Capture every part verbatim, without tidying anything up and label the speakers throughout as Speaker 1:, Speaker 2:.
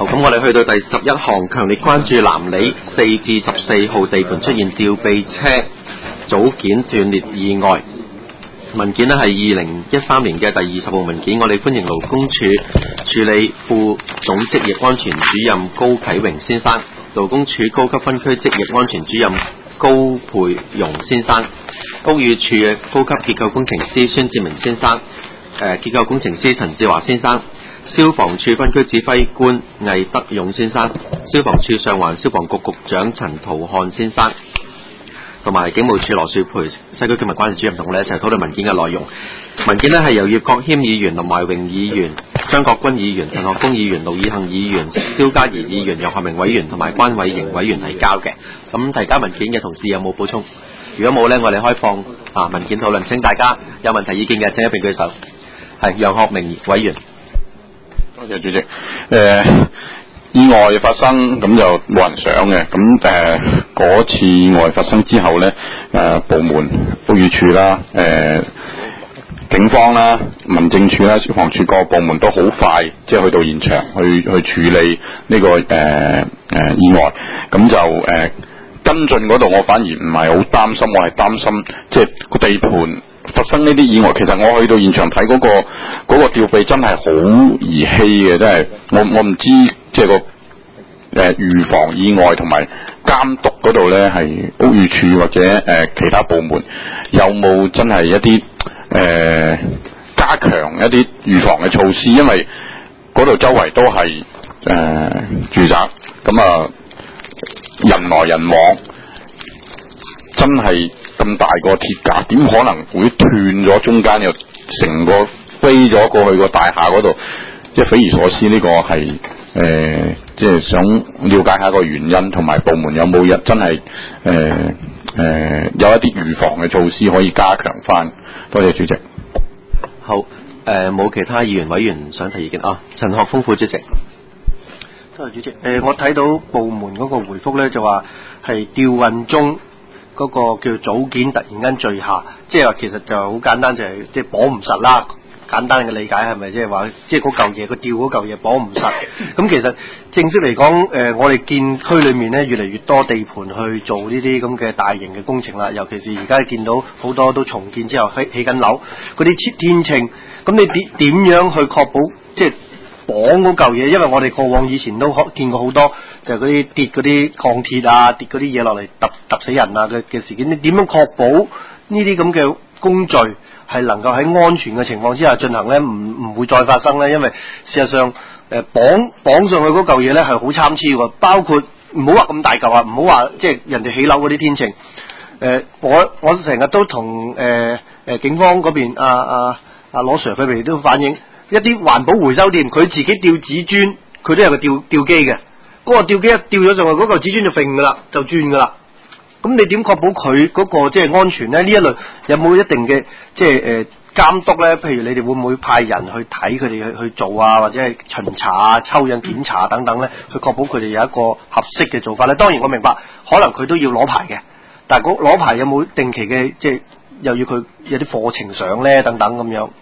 Speaker 1: 好，咁我哋去到第十一項，強烈關注南里四至十四號地盤出現吊臂車組件斷裂意外。文件呢係二零一三年嘅第二十號文件，我哋歡迎勞工處處理副總職業安全主任高啟榮先生，勞工處高級分區職業安全主任高培榮先生，屋宇處嘅高級結構工程師孫志明先生，誒結構工程師陳志華先生，消防處分區指揮官魏德勇先生，消防處上環消防局局長陳圖漢先生，同埋警務處羅樹培西區警民關係主任同我哋一齊討論文件嘅內容。文件呢係由葉國謙議員、林懷榮議員、張國軍議員、陳學鋒議員、盧以幸議員、蕭嘉怡議員、楊學明委員同埋關偉瑩委員提交嘅。咁提交文件嘅同事有冇補充？如果冇呢，我哋開放啊文件討論。請大家有問題意見嘅請一並舉手。係楊學明委員。
Speaker 2: 多謝主席。誒、呃、意外發生咁就冇人想嘅，咁誒嗰次意外發生之後咧，誒、呃、部門屋宇署啦、誒、呃、警方啦、民政處啦、消防處各個部門都好快，即係去到現場去去處理呢、這個誒誒、呃呃、意外，咁就誒、呃、跟進嗰度，我反而唔係好擔心，我係擔心即係個地盤發生呢啲意外。其實我去到現場睇嗰、那個嗰、那個吊臂真係好兒戲嘅，真係我我唔知即係個誒、呃、預防意外同埋監督嗰度咧，係屋宇署或者誒、呃、其他部門有冇真係一啲誒、呃、加強一啲預防嘅措施？因為嗰度周圍都係誒、呃、住宅，咁啊人來人往，真係咁大個鐵架，點可能會斷咗中間又成個飛咗過去個大廈嗰度？即係匪夷所思。呢、這個係誒、呃，即係想了解下個原因，同埋部門有冇一真係誒誒有一啲預防嘅措施可以加強翻。多謝主席。
Speaker 1: 好，誒、呃、冇其他議員委員想提意見啊？陳學鋒副主席。
Speaker 3: 多謝主席。誒、呃，我睇到部門嗰個回覆咧，就話係吊運中嗰個叫組件突然間墜下，即係話其實就好簡單，就係即係綁唔實啦。簡單嘅理解係咪即係話，即係嗰嚿嘢，佢吊嗰嚿嘢綁唔實？咁其實正式嚟講，誒、呃，我哋見區裏面咧越嚟越多地盤去做呢啲咁嘅大型嘅工程啦，尤其是而家見到好多都重建之後起起緊樓，嗰啲天秤，咁你點點樣去確保即係綁嗰嚿嘢？因為我哋過往以前都見過好多，就係嗰啲跌嗰啲鋼鐵啊，跌嗰啲嘢落嚟揼揼死人啊嘅嘅事件。你點樣確保呢啲咁嘅工序係能夠喺安全嘅情況之下進行咧，唔唔會再發生咧？因為事實上，誒、呃、綁綁上去嗰嚿嘢咧係好參差喎，包括唔好話咁大嚿啊，唔好話即係人哋起樓嗰啲天秤。誒、呃，我我成日都同誒誒警方嗰邊啊啊啊羅 Sir 佢哋都反映，一啲環保回收店佢自己吊紙磚，佢都有個吊吊機嘅，嗰、那個吊機一吊咗上去，嗰嚿紙磚就揈噶啦，就轉噶啦。咁你點確保佢嗰個即係安全咧？呢一類有冇一定嘅即係誒監督咧？譬如你哋會唔會派人去睇佢哋去去做啊，或者係巡查啊、抽樣檢查等等咧，去確保佢哋有一個合適嘅做法咧？當然我明白，可能佢都要攞牌嘅，但係攞牌有冇定期嘅即係又要佢有啲課程上咧等等咁樣？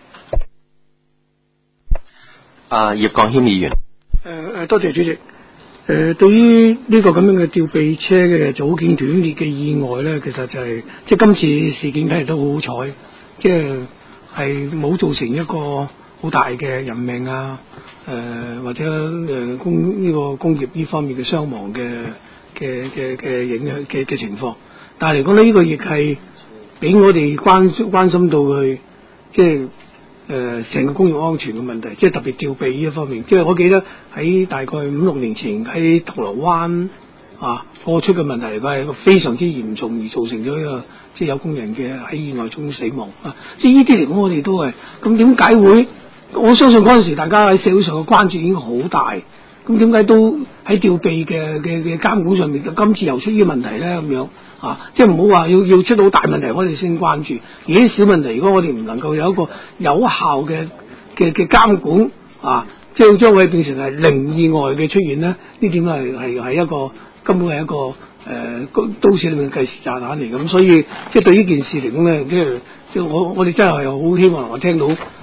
Speaker 1: 啊，葉國謙議員。
Speaker 4: 誒誒，多謝主席。誒、呃，對於呢個咁樣嘅吊臂車嘅組件斷裂嘅意外咧，其實就係、是、即係今次事件睇嚟都好好彩，即係係冇造成一個好大嘅人命啊，誒、呃、或者誒、呃、工呢、這個工業呢方面嘅傷亡嘅嘅嘅嘅影響嘅嘅情況。但係嚟講咧，呢、這個亦係俾我哋關關心到去，即係。誒成、呃、個工業安全嘅問題，即係特別吊臂呢一方面。即係我記得喺大概五六年前喺銅鑼灣啊播出嘅問題嚟講係一個非常之嚴重，而造成咗一個即係有工人嘅喺意外中死亡啊！即係呢啲嚟講，我哋都係咁點解會？我相信嗰陣時大家喺社會上嘅關注已經好大，咁點解都喺吊臂嘅嘅嘅監管上面，今次又出呢個問題咧？咁樣啊，即係唔好話要要出到大問題，我哋先關注。而啲小問題，如果我哋唔能夠有一個有效嘅嘅嘅監管啊，即係將會變成係零意外嘅出現咧，呢點係係係一個根本係一個誒、呃、都市裏面計時炸彈嚟咁。所以即係對呢件事嚟講咧，即係即係我我哋真係好希望我聽到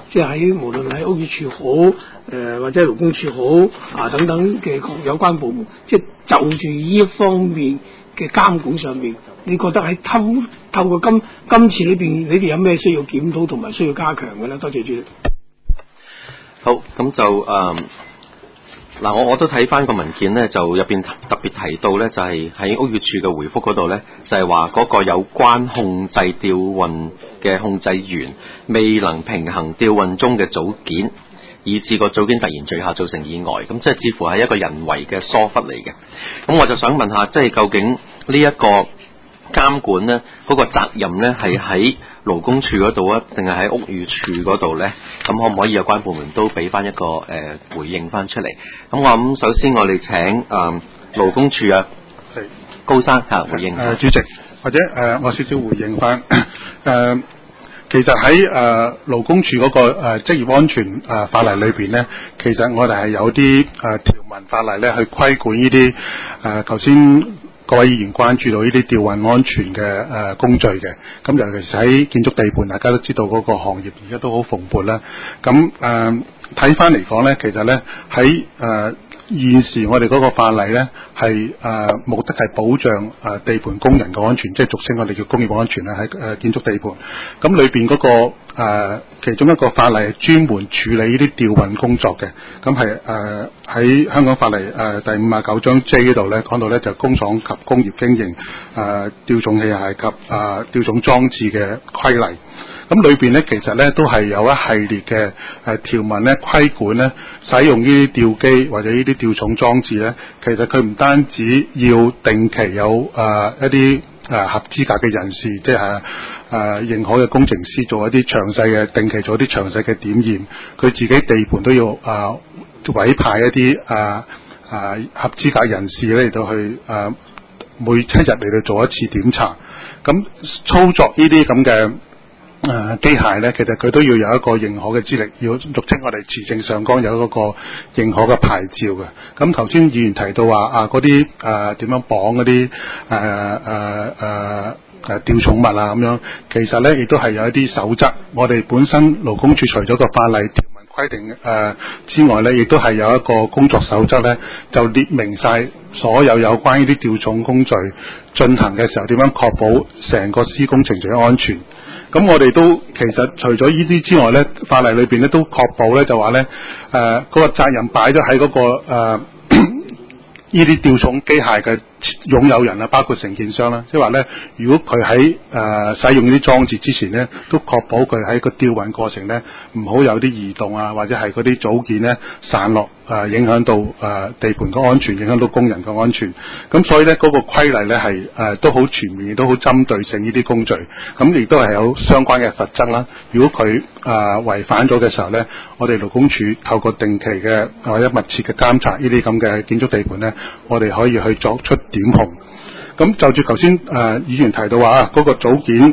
Speaker 4: 即係喺無論喺屋宇署好，誒、呃、或者勞工處好啊等等嘅有關部門，即係就住呢一方面嘅監管上面，你覺得喺透透過今今次裏邊，你哋有咩需要檢討同埋需要加強嘅咧？多謝主席。
Speaker 1: 好，咁就誒。嗯嗱，我我都睇翻個文件咧，就入邊特別提到咧，就係、是、喺屋宇署嘅回覆嗰度咧，就係話嗰個有關控制吊運嘅控制員未能平衡吊運中嘅組件，以致個組件突然墜下造成意外，咁即係似乎係一個人為嘅疏忽嚟嘅。咁我就想問下，即係究竟呢一個監管咧，嗰、那個責任咧係喺勞工處嗰度啊，定係喺屋宇署嗰度咧？咁可唔可以有關部門都俾翻一個誒、呃、回應翻出嚟？咁我諗首先我哋請誒、呃、勞工處啊高生嚇回應。誒、
Speaker 5: 呃、主席，或者誒、呃、我少少回應翻誒、呃，其實喺誒勞工處嗰、那個誒、呃、職業安全誒、呃、法例裏邊咧，其實我哋係有啲誒、呃、條文法例咧去規管呢啲誒頭先各位議員關注到呢啲吊運安全嘅誒、呃、工序嘅，咁尤其是喺建築地盤，大家都知道嗰個行業而家都好蓬勃啦。咁誒睇翻嚟講咧，其實咧喺誒現時我哋嗰個法例咧係誒目的係保障誒、呃、地盤工人嘅安全，即係俗稱我哋叫工業安全啦，喺誒、呃、建築地盤。咁裏邊嗰個誒其中一個法例係專門處理呢啲吊運工作嘅，咁係誒喺香港法例誒、呃、第五十九章 J 呢度咧講到咧就工廠及工業經營誒吊重器械及誒、呃、吊重裝置嘅規例。咁裏邊咧其實咧都係有一系列嘅誒條文咧規管咧使用呢啲吊機或者呢啲吊重裝置咧，其實佢唔單止要定期有誒、呃、一啲誒合資格嘅人士，即係誒、呃、認可嘅工程師做一啲詳細嘅定期做一啲詳細嘅檢驗，佢自己地盤都要誒、呃、委派一啲誒誒合資格人士咧嚟到去誒、呃、每七日嚟到做一次檢查，咁操作呢啲咁嘅誒機械咧，其實佢都要有一個認可嘅資歷，要俗稱我哋持證上崗有嗰個認可嘅牌照嘅。咁頭先議員提到話啊，嗰啲誒點樣綁嗰啲誒誒誒誒吊重物啊咁樣，其實咧亦都係有一啲守則。我哋本身勞工處除咗個法例條文規定誒、呃、之外咧，亦都係有一個工作守則咧，就列明晒所有有關呢啲吊重工序進行嘅時候點樣確保成個施工程序安全。咁我哋都其實除咗呢啲之外咧，法例裏邊咧都確保咧就話咧誒嗰個責任擺咗喺嗰個誒呢啲吊重機械嘅擁有人啊，包括承建商啦，即係話咧，如果佢喺誒使用呢啲裝置之前咧，都確保佢喺個吊運過程咧唔好有啲移動啊，或者係嗰啲組件咧散落誒、呃，影響到誒、呃、地盤嘅安全，影響到工人嘅安全。咁所以咧嗰、那個規例咧係誒都好全面，亦都好針對性呢啲工序。咁亦都係有相關嘅罰則啦。如果佢誒違反咗嘅時候咧，我哋勞工處透過定期嘅或者密切嘅監察呢啲咁嘅建築地盤咧，我哋可以去作出點控。咁就住頭先誒議員提到話啊，嗰、那個組件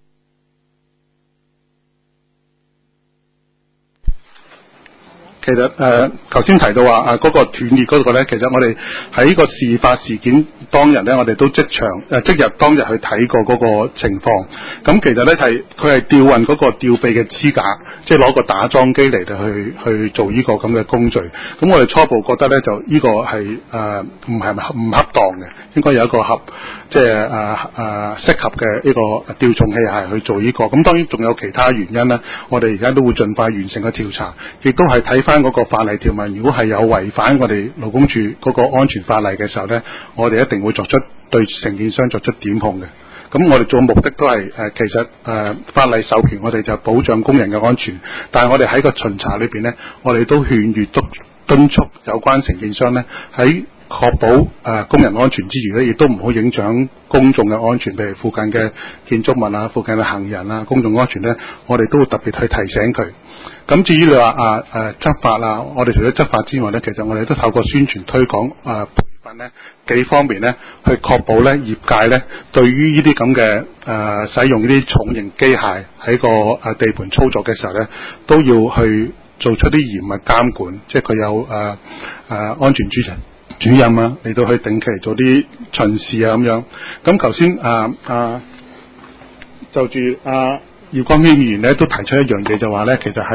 Speaker 5: 其實誒頭先提到話啊，嗰、那個斷裂嗰個咧，其實我哋喺個事發事件當日咧，我哋都即場誒、呃、即日當日去睇過嗰個情況。咁其實咧係佢係吊運嗰個吊臂嘅支架，即係攞個打樁機嚟到去去做呢個咁嘅工序。咁我哋初步覺得咧，就呢個係誒唔係唔恰當嘅，應該有一個合即係誒誒適合嘅呢個吊重器械去做呢、這個。咁當然仲有其他原因啦，我哋而家都會盡快完成個調查，亦都係睇翻嗰個法例條文，如果係有違反我哋勞工處嗰個安全法例嘅時候咧，我哋一定會作出對承建商作出檢控嘅。咁我哋做目的都係誒、呃，其實誒、呃、法例授權我哋就保障工人嘅安全，但係我哋喺個巡查裏邊咧，我哋都勸喻督敦促有關承建商咧喺確保誒、呃、工人安全之餘咧，亦都唔好影響公眾嘅安全，譬如附近嘅建築物啊、附近嘅行人啊、公眾安全咧，我哋都會特別去提醒佢。咁至於你話啊誒執法啊，我哋除咗執法之外咧，其實我哋都透過宣傳推廣啊培訓咧幾方面咧，去確保咧業界咧對於呢啲咁嘅誒使用呢啲重型機械喺個誒地盤操作嘅時候咧，都要去做出啲嚴密監管，即係佢有誒誒、呃呃、安全主任主任啊嚟到去定期做啲巡視啊咁樣。咁頭先啊啊就住啊。姚光軒議員咧都提出一樣嘢，就話咧，其實喺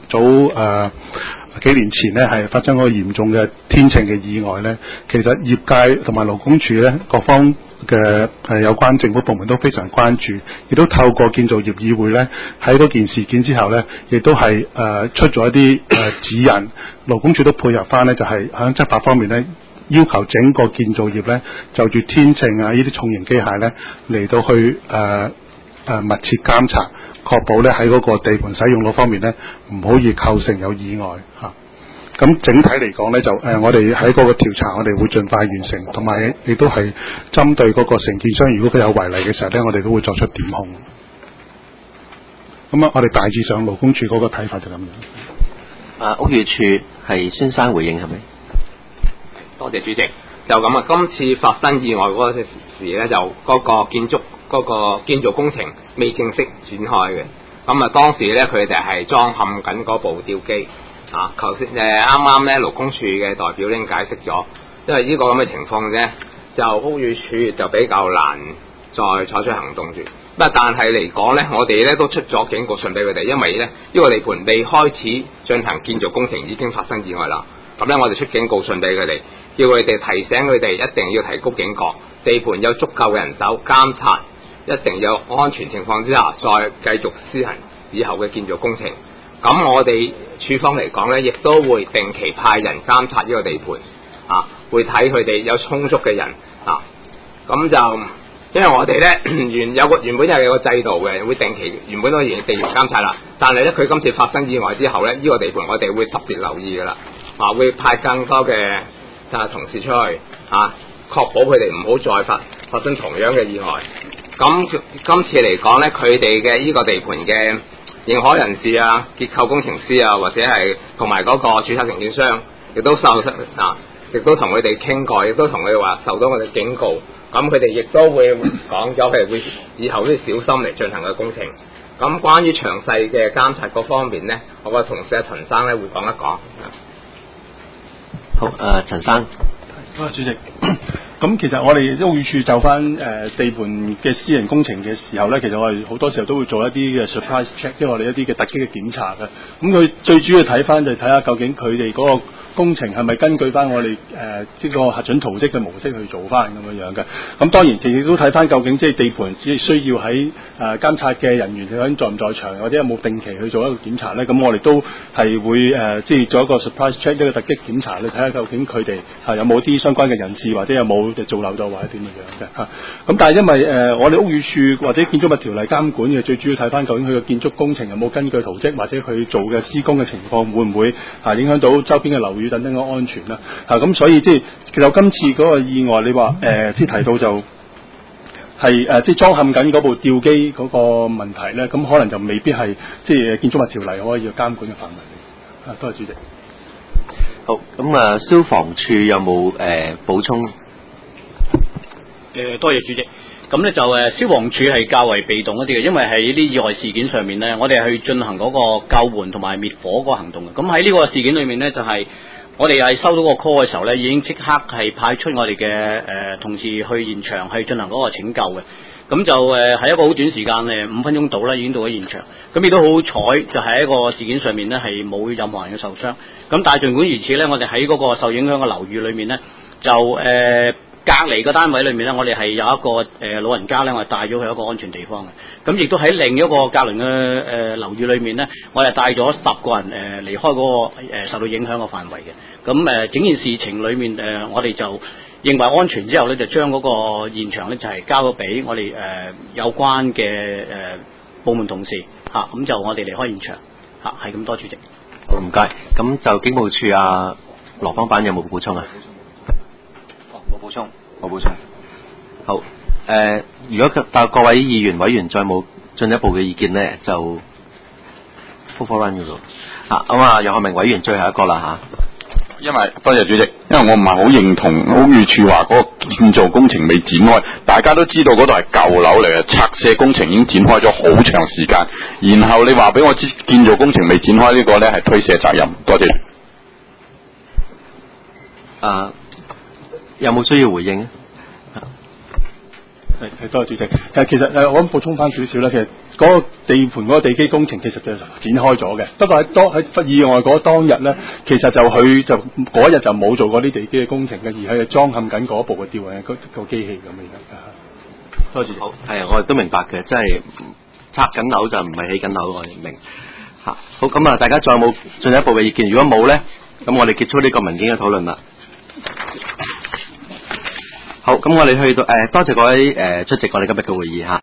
Speaker 5: 早誒、呃、幾年前咧係發生嗰個嚴重嘅天秤嘅意外咧，其實業界同埋勞工處咧各方嘅誒有關政府部門都非常關注，亦都透過建造業議會咧喺嗰件事件之後咧，亦都係誒、呃、出咗一啲誒、呃、指引，勞工處都配合翻咧，就係、是、喺執法方面咧。要求整個建造業咧，就住天秤啊，呢啲重型機械咧嚟到去誒誒、呃呃、密切監察，確保咧喺嗰個地盤使用嗰方面咧，唔可以構成有意外嚇。咁、啊、整體嚟講咧，就誒、呃、我哋喺嗰個調查，我哋會盡快完成，同埋亦都係針對嗰個承建商，如果佢有違例嘅時候咧，我哋都會作出檢控。咁啊，我哋大致上勞工處嗰個睇法就咁樣。
Speaker 1: 啊，屋宇署係孫生回應係咪？
Speaker 6: 多謝主席。就咁啊，今次發生意外嗰時咧，就嗰個建築嗰、嗰個建造工程未正式展開嘅。咁啊，當時咧佢哋係裝嵌緊嗰部吊機啊。頭先誒啱啱咧勞工處嘅代表已經解釋咗，因為呢個咁嘅情況咧，就屋宇署就比較難再採取行動住。不過但係嚟講咧，我哋咧都出咗警告信俾佢哋，因為咧呢、呢個地盤未開始進行建造工程已經發生意外啦。咁咧，我哋出警告信俾佢哋，叫佢哋提醒佢哋一定要提高警覺，地盤有足夠嘅人手監察，一定有安全情況之下再繼續施行以後嘅建造工程。咁我哋處方嚟講咧，亦都會定期派人監察呢個地盤，啊，會睇佢哋有充足嘅人啊。咁就因為我哋咧原有個原本係有個制度嘅，會定期原本都已經地盤監察啦，但係咧佢今次發生意外之後咧，呢、呢個地盤我哋會特別留意噶啦。啊，會派更多嘅啊同事出去啊，確保佢哋唔好再發發生同樣嘅意外。咁今次嚟講咧，佢哋嘅呢個地盤嘅認可人士啊、結構工程師啊，或者係同埋嗰個註冊承建商，亦都受啊，亦都同佢哋傾過，亦都同佢哋話受到我哋警告。咁佢哋亦都會講咗，佢哋會以後都要小心嚟進行嘅工程。咁關於詳細嘅監察嗰方面咧，我個同事阿陳生咧會講一講。
Speaker 1: 好，誒、呃、陳生，
Speaker 7: 多謝主席。咁其實我哋屋宇署就翻誒、呃、地盤嘅私人工程嘅時候咧，其實我哋好多時候都會做一啲嘅 surprise check， 即係我哋一啲嘅突擊嘅檢查嘅。咁佢最主要睇翻就係睇下究竟佢哋嗰個工程係咪根據翻我哋誒呢個核准圖則嘅模式去做翻咁樣樣嘅。咁當然其實都睇翻究竟即係地盤只需要喺誒、呃、監察嘅人員究竟在唔在場，或者有冇定期去做一個檢查咧。咁我哋都係會誒即係做一個 surprise check， 一個突擊檢查，你睇下究竟佢哋係有冇啲相關嘅人士，或者有冇就做漏咗或者點樣樣嘅嚇。咁但係因為誒、呃、我哋屋宇署或者建築物條例監管嘅，最主要睇翻究竟佢嘅建築工程有冇根據圖則，或者佢做嘅施工嘅情況會唔會啊影響到周邊嘅樓宇等等嘅安全啦。嚇、啊、咁所以即係其實今次嗰個意外，你話誒即係提到就係誒即係裝嵌緊嗰部吊機嗰個問題咧，咁可能就未必係即係建築物條例可以監管嘅範圍嚟。啊，多謝主席。
Speaker 1: 好，咁啊，消防處有冇誒補充？
Speaker 8: 誒，多謝主席。咁咧就誒消防處係較為被動一啲嘅，因為喺呢啲意外事件上面咧，我哋係去進行嗰個救援同埋滅火嗰個行動嘅。咁喺呢個事件裏面咧，就係、是、我哋係收到個 call 嘅時候咧，已經即刻係派出我哋嘅誒同事去現場去進行嗰個拯救嘅。咁就誒喺一個好短時間誒五分鐘到啦，已經到咗現場。咁亦都好彩，就係、是、一個事件上面咧係冇任何人嘅受傷。咁但係儘管如此咧，我哋喺嗰個受影響嘅樓宇裏面咧，就誒。呃隔離個單位裏面咧，我哋係有一個誒、呃、老人家咧，我哋帶咗去一個安全地方嘅。咁亦都喺另一個隔鄰嘅誒樓宇裏面咧，我哋帶咗十個人誒、呃、離開嗰、那個、呃、受到影響嘅範圍嘅。咁誒、呃、整件事情裏面誒、呃，我哋就認為安全之後咧，就將嗰個現場咧就係、是、交咗俾我哋誒、呃、有關嘅誒、呃、部門同事嚇。咁、啊、就我哋離開現場嚇，係、啊、咁多主席。
Speaker 1: 好，唔該。咁就警務處啊羅芳版有冇補充啊？
Speaker 9: 冇補充，
Speaker 1: 冇補充。好，誒、呃，如果但各位議員委員再冇進一步嘅意見咧，就 full for run 嘅咯。啊，咁啊，楊學明委員最後一個啦嚇、啊。
Speaker 2: 因為多謝主席，因為我唔係好認同屋宇署話嗰個建造工程未展開，大家都知道嗰度係舊樓嚟嘅，拆卸工程已經展開咗好長時間，然後你話俾我知建造工程未展開呢個咧係推卸責任，多謝。
Speaker 1: 啊。有冇需要回應啊？
Speaker 7: 係係多謝主席。誒其實誒我諗補充翻少少啦，其實嗰個地盤嗰個地基工程其實就展開咗嘅，不過喺當喺意外嗰當日咧，其實就佢就嗰日就冇做嗰啲地基嘅工程嘅，而係裝嵌緊嗰部嘅吊運嘅個機器咁樣。多謝。
Speaker 1: 好，係啊，我哋都明白嘅，即係拆緊樓就唔係起緊樓，我哋明嚇。好，咁啊，大家再有冇進一步嘅意見？如果冇咧，咁我哋結束呢個文件嘅討論啦。好，咁我哋去到誒、呃，多謝各位誒、呃、出席我哋今日嘅會議嚇。